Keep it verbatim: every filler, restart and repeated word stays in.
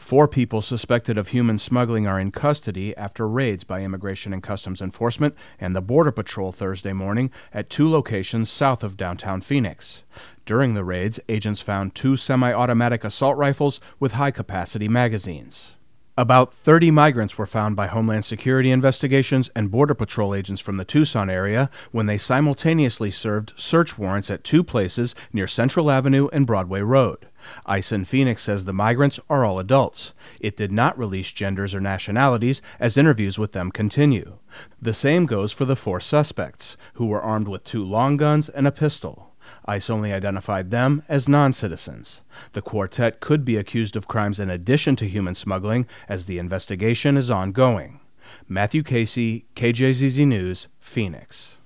Four people suspected of human smuggling are in custody after raids by Immigration and Customs Enforcement and the Border Patrol Thursday morning at two locations south of downtown Phoenix. During the raids, agents found two semi-automatic assault rifles with high-capacity magazines. About thirty migrants were found by Homeland Security investigations and Border Patrol agents from the Tucson area when they simultaneously served search warrants at two places near Central Avenue and Broadway Road. ICE in Phoenix says the migrants are all adults. It did not release genders or nationalities as interviews with them continue. The same goes for the four suspects, who were armed with two long guns and a pistol. ICE only identified them as non-citizens. The quartet could be accused of crimes in addition to human smuggling, as the investigation is ongoing. Matthew Casey, K J Z Z News, Phoenix.